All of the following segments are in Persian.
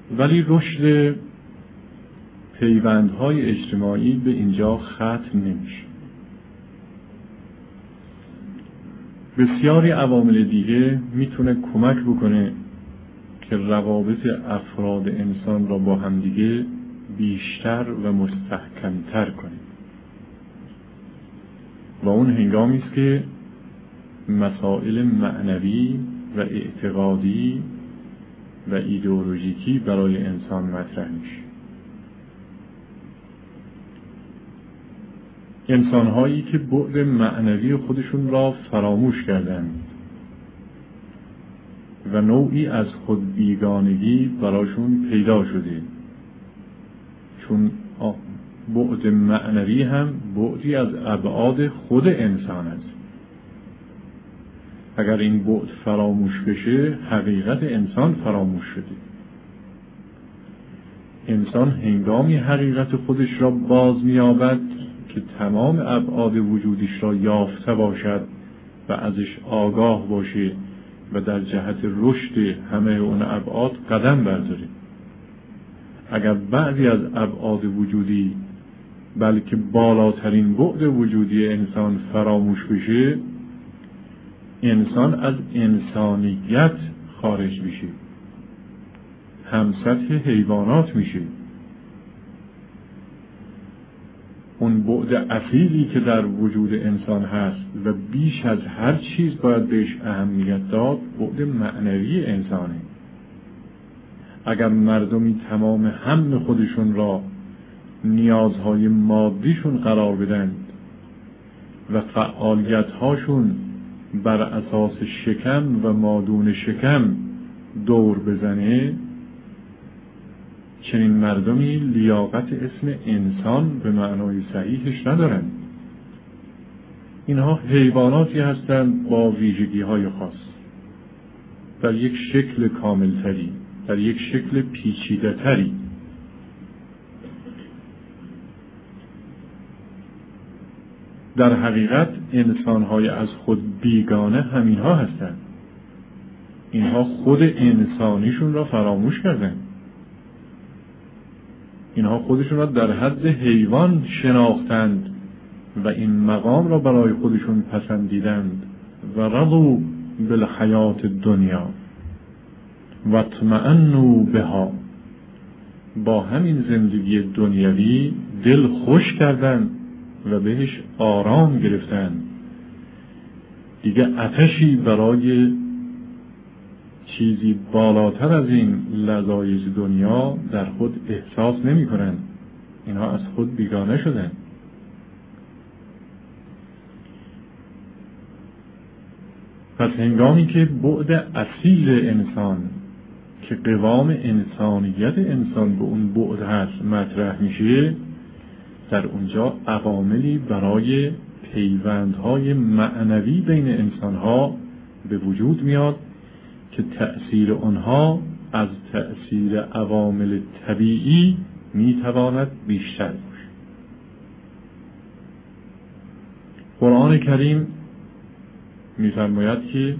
ولی رشد پیوندهای اجتماعی به اینجا ختم نمیشه. بسیاری عوامل دیگه میتونه کمک بکنه که روابط افراد انسان را با همدیگه بیشتر و مستحکمتر کنه و اون هنگامی است که مسائل معنوی و اعتقادی و ایدئولوژیکی برای انسان مطرح میشه. انسان‌هایی که بعد معنوی خودشون را فراموش کردند و نوعی از خود بیگانگی براشون پیدا شده، چون بعد معنوی هم بعدی از ابعاد خود انسان است. اگر این بعد فراموش بشه، حقیقت انسان فراموش شده. انسان هنگامی حقیقت خودش را باز می‌یابد که تمام ابعاد وجودش را یافته باشد و ازش آگاه باشه و در جهت رشد همه اون ابعاد قدم برداره. اگر بعضی از ابعاد وجودی، بلکه بالاترین بعد وجودی انسان فراموش بشه، انسان از انسانیت خارج میشه، هم سطح حیوانات میشه. اون بعد اصیلی که در وجود انسان هست و بیش از هر چیز باید بهش اهمیت داد، بعد معنوی انسانه. اگر مردمی تمام هم خودشون را نیازهای مادیشون قرار بدن و فعالیت‌هاشون بر اساس شکم و مادون شکم دور بزنه، چنین مردمی لیاقت اسم انسان به معنای صحیحش ندارن. اینها حیواناتی هستند با ویژگی‌های خاص، در یک شکل کاملتری، در یک شکل پیچیده‌تری. در حقیقت انسان‌های از خود بیگانه همینها هستند. اینها خود انسانیشون را فراموش کردند. اینها خودشون را در حد حیوان شناختند و این مقام را برای خودشون پسندیدند و رضوا بالحیات الدنیا و اطمأنوا بها. با همین زندگی دنیوی دل خوش کردند و بهش آرام گرفتند. دیگه آتشی برای چیزی بالاتر از این لذایذ دنیا در خود احساس نمی کنند. اینها از خود بیگانه شدند. پس هنگامی که بعد اصیل انسان که قوام انسانیت انسان به اون بعد هست مطرح میشه، در اونجا عواملی برای پیوندهای معنوی بین انسانها به وجود میاد که تأثیر آنها از تأثیر عوامل طبیعی میتواند بیشتر باشه. قرآن کریم می‌فرماید که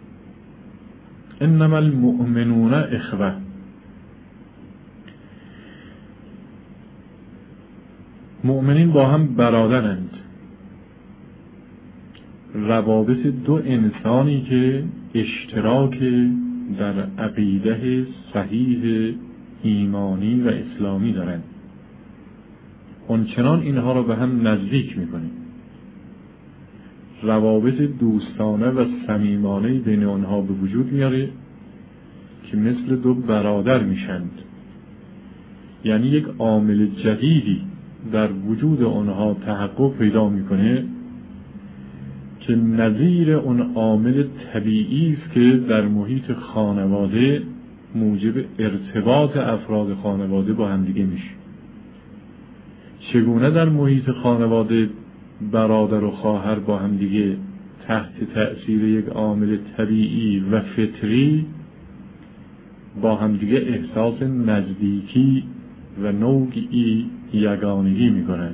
انما المؤمنون اخوه، مؤمنین با هم برادرند. روابط دو انسانی که اشتراک در عقیده صحیح ایمانی و اسلامی دارند، اونچنان اینها را به هم نزدیک می‌کنه. روابط دوستانه و صمیمانه بین آنها به وجود میاره که مثل دو برادر میشند. یعنی یک عامل جدیدی در وجود آنها تحقق پیدا میکنه که نظیر اون عامل طبیعی است که در محیط خانواده موجب ارتباط افراد خانواده با هم دیگه میشه. چگونه در محیط خانواده برادر و خواهر با هم دیگه تحت تأثیر یک عامل طبیعی و فطری با هم دیگه احساس نزدیکی و نوعی یگانگی میکنند.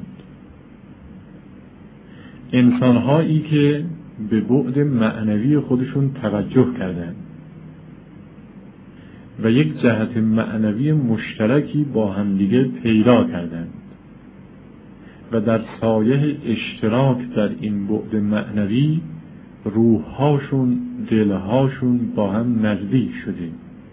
انسانهایی که به بعد معنوی خودشون توجه کردند، و یک جهت معنوی مشترکی با همدیگه پیدا کردند و در سایه اشتراک در این بعد معنوی روحهاشون، دلهاشون با هم نزدیک شده.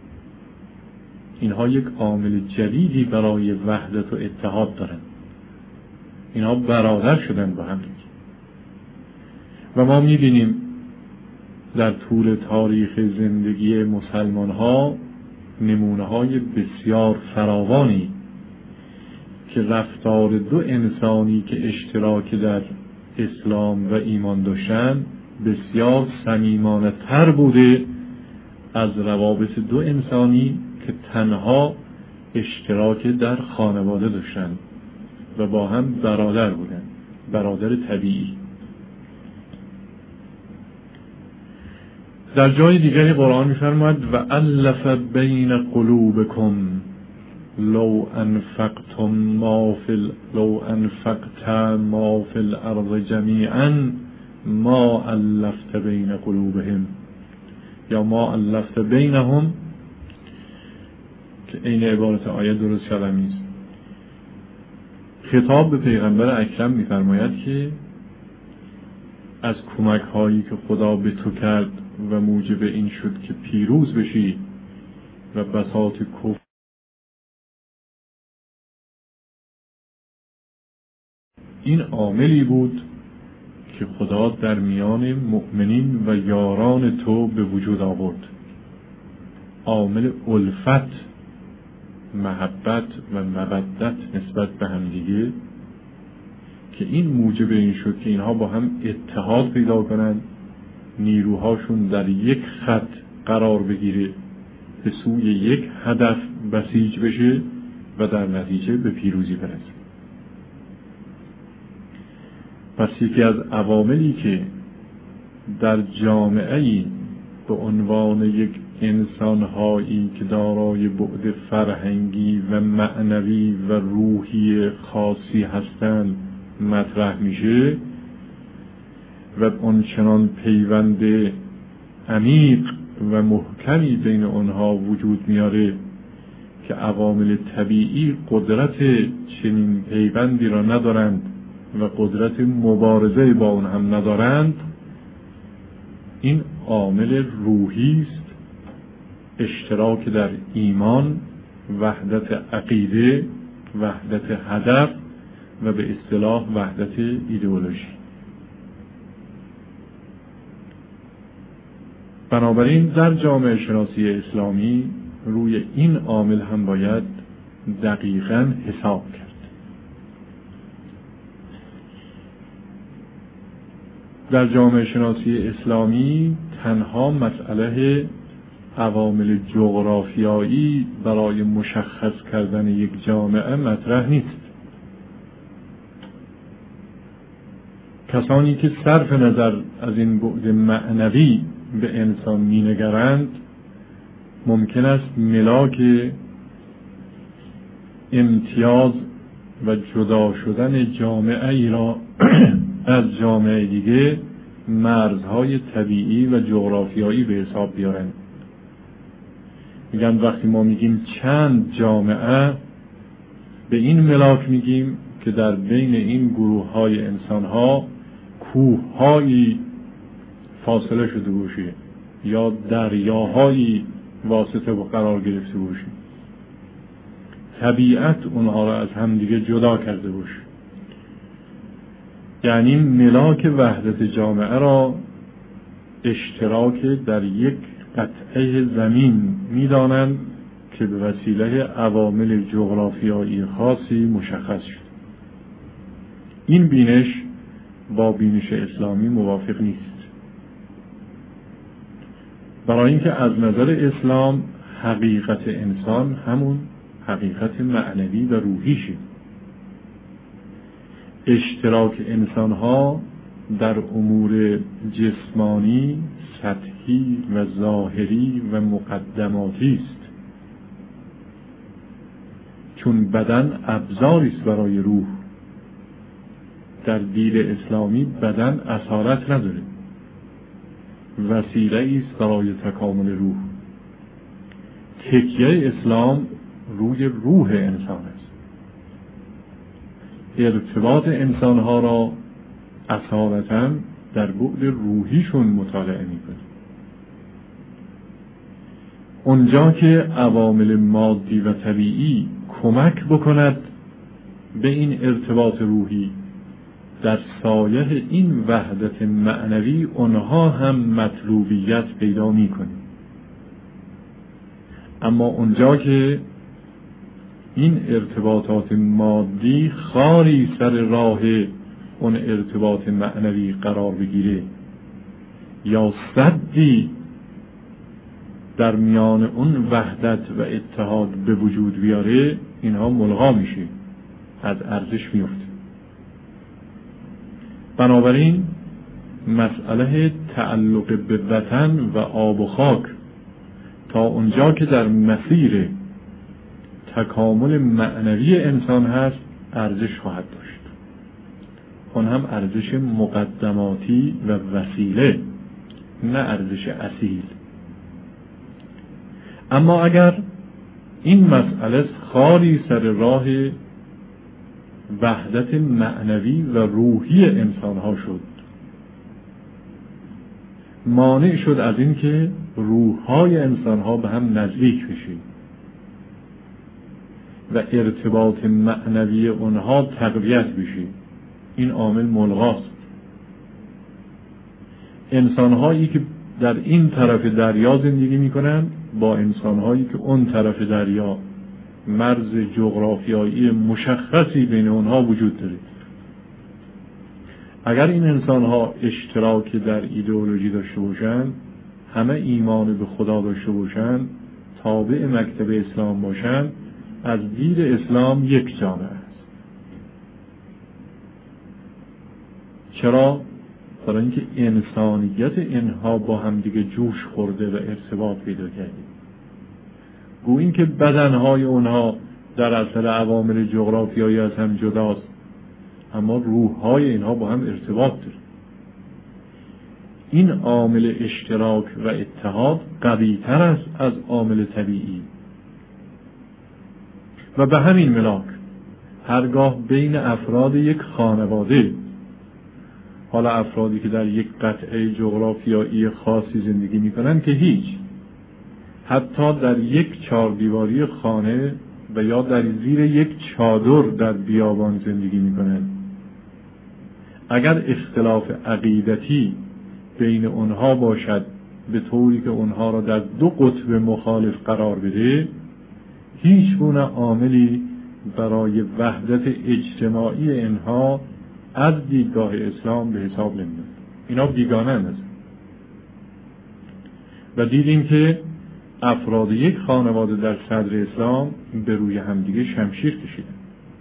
اینها یک عامل جدیدی برای وحدت و اتحاد دارند. اینها برادر شدن با هم. و ما می‌بینیم در طول تاریخ زندگی مسلمان ها نمونه‌های بسیار فراوانی که رفتار دو انسانی که اشتراک در اسلام و ایمان داشتند بسیار صمیمانه تر بوده از روابط دو انسانی که تنها اشتراک در خانواده داشتند و با هم برادر بودند، برادر طبیعی. در جای دیگری قرآن می‌فرماید و الف بین قلوبکم لو انفقت ما فی الارض جمیعا ما الفت بین قلوبهم یا ما الفت بینهم، که این عبارت آیه درست شده نیست. خطاب به پیغمبر اکرم می‌فرماید که از کمک هایی که خدا به تو کرد و موجب این شد که پیروز بشی و بساط کفر این عاملی بود که خدا در میان مؤمنین و یاران تو به وجود آورد. عامل الفت، محبت و مودت نسبت به هم دیگه که این موجب این شد که اینها با هم اتحاد پیدا کنند، نیروهاشون در یک خط قرار بگیره، به سوی یک هدف بسیج بشه و در نتیجه به پیروزی برسه. پس یکی از عواملی که در جامعه‌ای به عنوان یک انسان‌هایی که دارای بعد فرهنگی و معنوی و روحی خاصی هستند مطرح میشه و آنچنان پیوند عمیق و محکمی بین آنها وجود میاره که عوامل طبیعی قدرت چنین پیوندی را ندارند و قدرت مبارزه با اون هم ندارند، این عامل روحی است، اشتراک در ایمان، وحدت عقیده، وحدت هدف و به اصطلاح وحدت ایدئولوژی. بنابراین در جامعه شناسی اسلامی روی این عامل هم باید دقیقاً حساب کرد. در جامعه شناسی اسلامی تنها مسئله عوامل جغرافیایی برای مشخص کردن یک جامعه مطرح نیست. کسانی که صرف نظر از این بعد معنوی به انسان مینگرند ممکن است ملاک امتیاز و جدا شدن جامعه ای را از جامعه دیگه مرزهای طبیعی و جغرافیایی به حساب بیارند. میگن وقتی ما میگیم چند جامعه، به این ملاک میگیم که در بین این گروه های انسان ها کوه هایی فاصله شده باشه یا دریاهایی واسطه و قرار گرفته باشه، طبیعت اونها را از همدیگه جدا کرده باشه. یعنی ملاک وحدت جامعه را اشتراک در یک قطعه زمین می‌دانند که به وسیله عوامل جغرافیایی خاصی مشخص شد. این بینش با بینش اسلامی موافق نیست، برای اینکه از نظر اسلام حقیقت انسان همون حقیقت معنوی و روحیشه. اشتراک انسان‌ها در امور جسمانی، سطحی و ظاهری و مقدماتی است، چون بدن ابزاری است برای روح. در دین اسلامی بدن اسارت نداره، وسیله است برای تکامل روح. تکیه اسلام روی روح انسان است. ارتباط انسانها را اصالتاً در بعد روحیشون مطالعه می‌کنه. اونجا که عوامل مادی و طبیعی کمک بکند به این ارتباط روحی، در سایه این وحدت معنوی اونها هم مطلوبیت پیدا می‌کنه. اما اونجا که این ارتباطات مادی خاری سر راه اون ارتباط معنوی قرار بگیره یا سدی در میان اون وحدت و اتحاد به وجود بیاره، اینها ملغا میشه، از ارزش میفته. بنابراین مسئله تعلق به وطن و آب و خاک تا اونجا که در مسیر تکامل معنوی انسان هست ارزش خواهد داشت. اون هم ارزش مقدماتی و وسیله، نه ارزش اصیل. اما اگر این مسئله خاری سر راه وحدت معنوی و روحی انسان ها شد، مانع شد از این که روح های انسان ها به هم نزدیک بشه و ارتباط معنوی اونها تقویت بشه، این عامل ملغاست. انسان هایی که در این طرف دریا زندگی میکنن با انسان هایی که اون طرف دریا، مرز جغرافیایی مشخصی بین اونها وجود داره. اگر این انسان ها اشتراک در ایدئولوژی داشته باشن، همه ایمان به خدا داشته باشن، تابع مکتب اسلام باشن، از دید اسلام یک جامعه است. چرا؟ برای اینکه انسانیت اینها با هم دیگه جوش خورده و ارتباط پیدا کرده. گویی که بدنهای اونها در اصل عوامل جغرافیایی از هم جداست، اما روحهای اینها با هم ارتباط داره. این عامل اشتراک و اتحاد قوی تر است از عامل طبیعی و به همین ملاک هرگاه بین افراد یک خانواده، حالا افرادی که در یک قطعه جغرافیایی خاصی زندگی میکنن که هیچ، حتی در یک چهاردیواری خانه و یا در زیر یک چادر در بیابان زندگی میکنن، اگر اختلاف عقیدتی بین اونها باشد به طوری که اونها را در دو قطب مخالف قرار بده، هیچ گونه عاملی برای وحدت اجتماعی اینها از دیدگاه اسلام به حساب نمیاد. اینا بیگانه هستند. و دیدیم که افراد یک خانواده در صدر اسلام به روی همدیگه شمشیر کشیدند.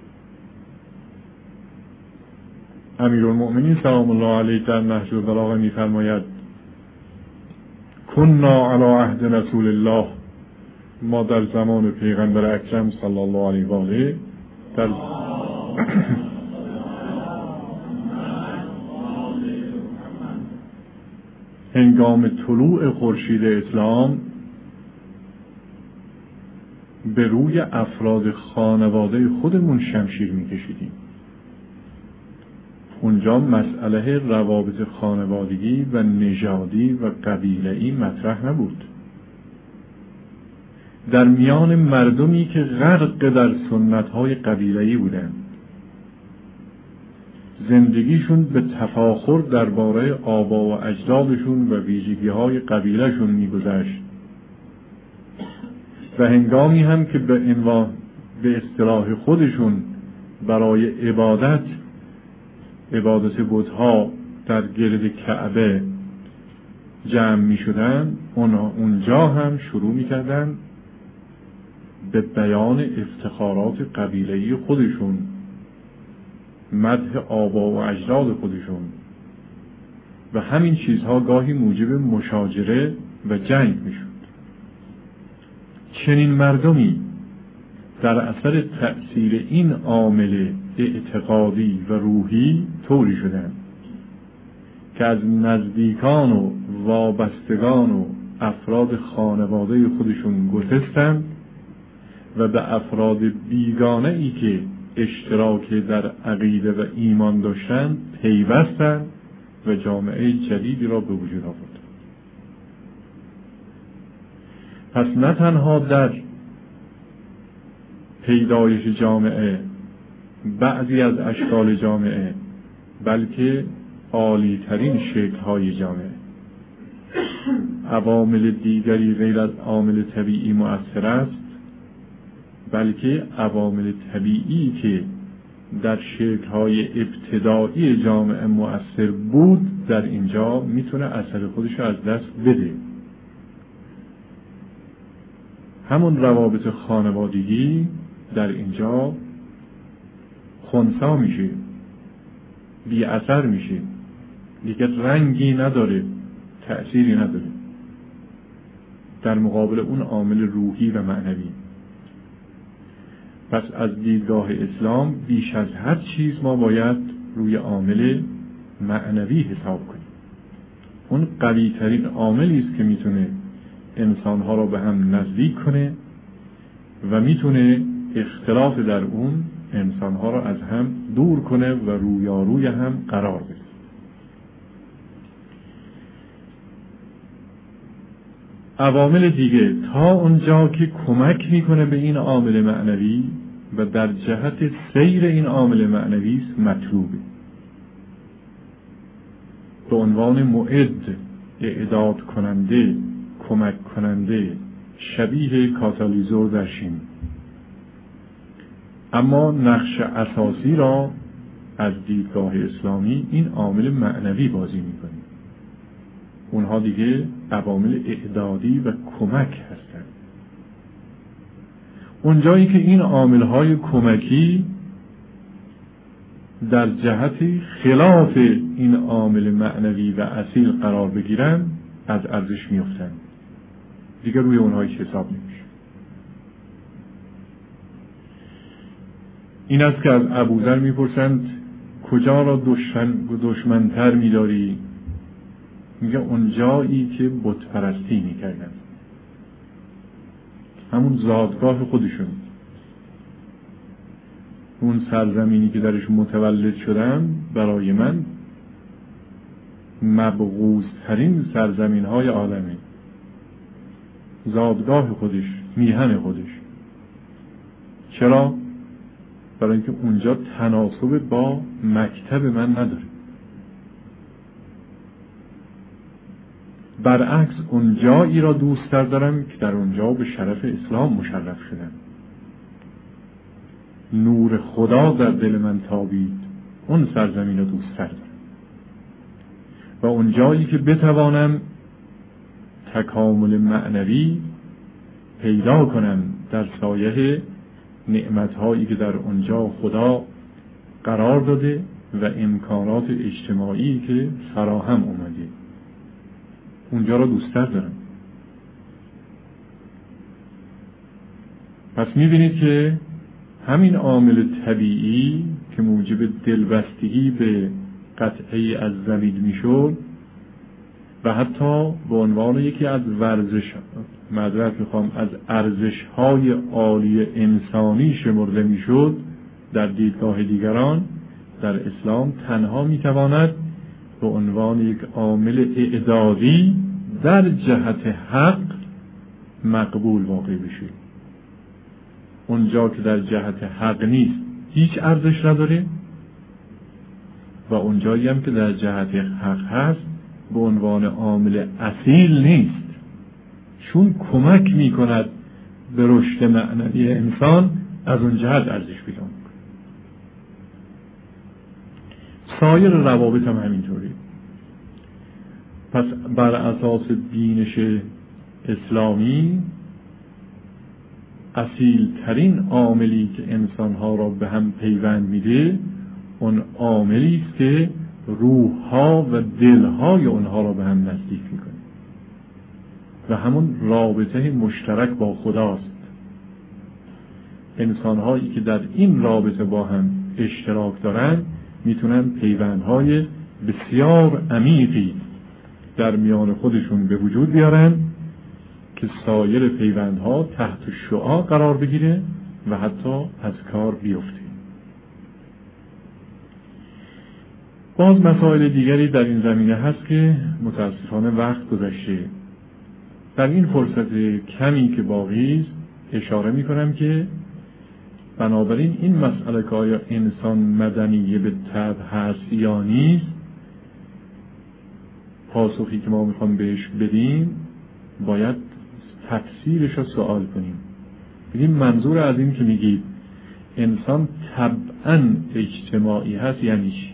امیرالمؤمنین سلام الله علیه در نهج البلاغه می‌فرماید: کنا علی عهد رسول الله، ما در زمان پیغمبر اکرم صلی الله علیه و آله در هنگام طلوع خورشید اسلام به روی افراد خانواده خودمون شمشیر می‌کشیدیم. اونجا مسئله روابط خانوادگی و نژادی و قبیله‌ای مطرح نبود. در میان مردمی که غرق در سنت‌های قبیله‌ای بودند، زندگیشون به تفاخر درباره آبا و اجدادشون و ویژگی‌های قبیله‌شون می‌گذشت و هنگامی هم که به اصطلاح خودشون برای عبادت بت‌ها در گرد کعبه جمع می‌شدند، اونجا هم شروع می‌کردند به بیان افتخارات قبیله‌ای خودشون، مدح آبا و اجداد خودشون، و همین چیزها گاهی موجب مشاجره و جنگ می‌شد. چنین مردمی در اثر تأثیر این عامل اعتقادی و روحی طوری شدند که از نزدیکان و وابستگان و افراد خانواده خودشون گسستند و به افراد بیگانه ای که اشتراک در عقیده و ایمان داشتند پیوستند و جامعه جدیدی را به وجود آوردند. پس نه تنها در پیدایش جامعه بعضی از اشکال جامعه، بلکه عالی ترین شکل های جامعه عوامل دیگری غیر از عامل طبیعی مؤثر است، بلکه عوامل طبیعی که در شکل های ابتدایی جامعه مؤثر بود در اینجا میتونه اثر خودش از دست بده. همون روابط خانوادگی در اینجا خنثی میشه، بی اثر میشه، دیگه رنگی نداره، تأثیری نداره در مقابل اون عامل روحی و معنوی. پس از دیدگاه اسلام بیش از هر چیز ما باید روی عامل معنوی حساب کنیم. اون قوی ترین عاملی است که میتونه انسانها را به هم نزدیک کنه و میتونه اختلاف در اون انسانها را از هم دور کنه و رویاروی هم قرار بده. عوامل دیگه تا اونجا که کمک میکنه به این عامل معنوی و در جهت سیر این عامل معنوی است مطلوبه. به عنوان معد، اعداد کننده، کمک کننده، شبیه کاتالیزور در شیمی. اما نقش اساسی را از دیدگاه اسلامی این عامل معنوی بازی میکنه. اونها دیگه عوامل اعدادی و کمک هستند. اونجایی که این عامل‌های کمکی در جهت خلاف این عامل معنوی و اصیل قرار بگیرن از ارزش میافتن، دیگه روی اونها هیچ حساب نمیشه. این است که از ابوذر میپرسند کجا را دشمنتر میداری؟ میگه اونجایی که بت پرستی میکردن، همون زادگاه خودشون، اون سرزمینی که درش متولد شدم برای من مبغوض‌ترین سرزمین های عالمه. زادگاه خودش، میهن خودش. چرا؟ برای اینکه اونجا تناسب با مکتب من نداره. برعکس اونجایی را دوست دارم که در اونجا به شرف اسلام مشرف شدم. نور خدا در دل من تابید، اون سرزمین را دوست دارم. و اونجایی که بتوانم تکامل معنوی پیدا کنم در سایه نعمت‌هایی که در اونجا خدا قرار داده و امکانات اجتماعی که فراهم اومده، اونجا را دوست دارم. پس می‌بینید که همین عامل طبیعی که موجب دلبستگی به قطعه از زمین میشد و حتی به عنوان یکی از از ارزش‌های عالی انسانی شمرده میشد، در دیدگاه دیگران در اسلام تنها میتواند به عنوان یک عامل اعدادی در جهت حق مقبول واقع بشه. اونجا که در جهت حق نیست هیچ ارزش نداره و اونجایی هم که در جهت حق هست به عنوان عامل اصیل نیست، چون کمک میکند به رشد معنوی انسان از اون جهت ارزش پیدا میکنه. سایر روابط هم همینطوری. پس بر اساس بینش اسلامی اصیل ترین عاملی که انسانها را به هم پیوند میده اون عاملی است که روحها و دلهای اونها را به هم نزدیک میکنه و همون رابطه مشترک با خداست. انسانهایی که در این رابطه با هم اشتراک دارن میتونن پیوندهای بسیار عمیقی در میان خودشون به وجود بیارن که سایر پیوندها تحت شعاع قرار بگیره و حتی از کار بیفته. باز مسائل دیگری در این زمینه هست که متاسفانه وقت گذشته. در این فرصت کمی که باقی است اشاره می کنم که بنابراین این مسئله که آیا انسان مدنی به طبع هست یا نیست، پاسخی که ما میخوام بهش بدیم باید تفسیرش رو سوال کنیم. بگیم منظور از این که میگید انسان طبعاً اجتماعی هست یعنی چی؟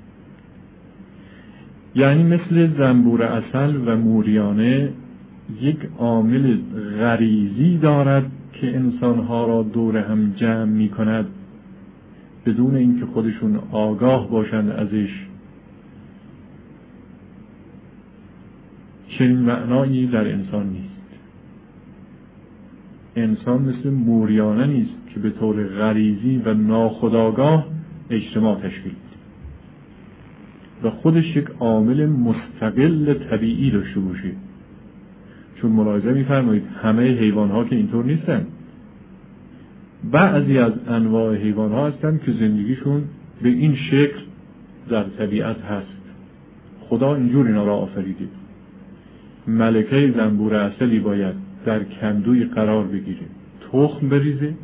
یعنی مثل زنبور عسل و موریانه یک عامل غریزی دارد که انسانها را دور هم جمع می کند بدون اینکه خودشون آگاه باشند ازش. چنین معنایی در انسان نیست. انسان مثل موریانه نیست که به طور غریزی و ناخودآگاه اجتماع تشکیل و خودش یک عامل مستقل طبیعی داشته باشه. چون ملاحظه می‌فرمایید همه حیوان‌ها که اینطور نیستن. بعضی از انواع حیوان‌ها هستن که زندگیشون به این شکل در طبیعت هست. خدا اینجور اینا را آفریده. ملکه زنبور عسلی باید در کندوی قرار بگیره، تخم بریزه،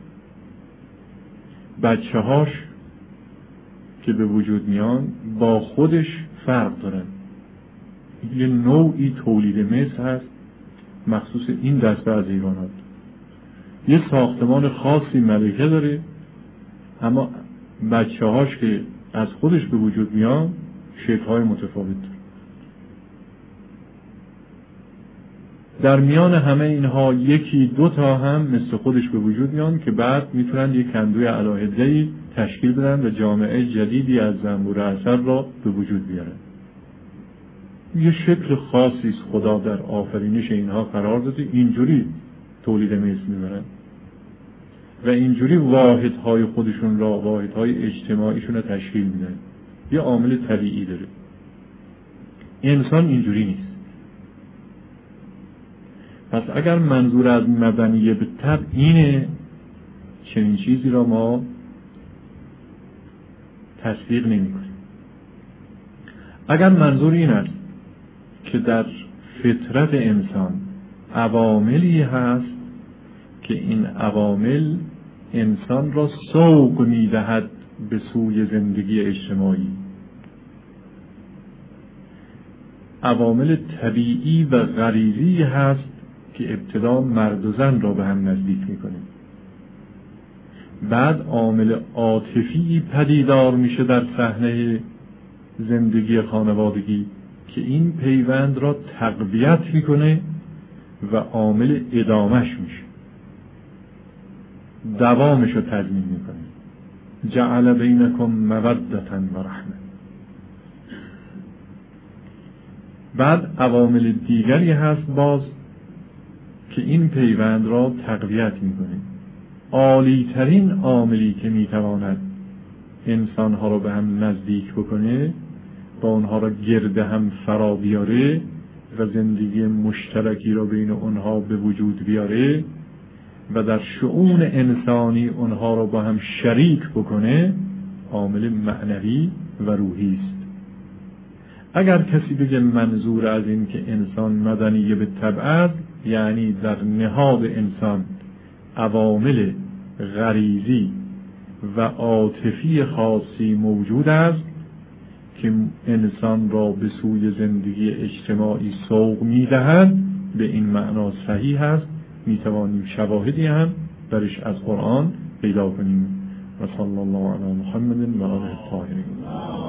بچه‌هاش که به وجود میان با خودش فرق دارن. یه نوعی تولید مثل هست مخصوص این دسته از حیوانات. یه ساختمان خاصی ملکه داره، اما بچه‌هاش که از خودش به وجود میان شکل‌های متفاوت داره. در میان همه اینها یکی دو تا هم مثل خودش به وجود میان که بعد میتونن یک کندوی علاهده‌ای تشکیل بدن و جامعه جدیدی از زنبور عسل را به وجود بیارن. یه شکل خاصی است خدا در آفرینش اینها قرار داده، اینجوری تولید مثل میبرن و اینجوری واحدهای خودشون را، واحدهای اجتماعیشون را تشکیل میدن. یه عامل طبیعی داره. انسان اینجوری نیست. پس اگر منظور از مدنیه به طبع اینه، چنین چیزی را ما تصدیق نمی کنیم. اگر منظور این است که در فطرت انسان عواملی هست که این عوامل انسان را سوق می دهد به سوی زندگی اجتماعی، عوامل طبیعی و غریزی هست که ابتدا مرد و زن را به هم نزدیک میکنه، بعد عامل عاطفی پدیدار میشه در صحنه زندگی خانوادگی که این پیوند را تقویت میکنه و عامل ادامش میشه، دوامش رو تضمین میکنه. جعل بینکم مودة و رحمه. بعد عوامل دیگری هست باز که این پیوند را تقویت میکنه. عالی ترین عاملی که میتواند انسانها را به هم نزدیک بکنه، با اونها را گرد هم فرا بیاره و زندگی مشترکی را بین اونها به وجود بیاره و در شؤون انسانی اونها را با هم شریک بکنه، عامل معنوی و روحی است. اگر کسی بگه منظور از این که انسان مدنی به طبع، یعنی در نهاد انسان عوامل غریزی و عاطفی خاصی موجود است که انسان را به سوی زندگی اجتماعی سوق می‌دهد، به این معنا صحیح است. می‌توانیم شواهدی هم درش از قرآن پیدا کنیم. و صلی الله علی محمد و آله الطاهرین.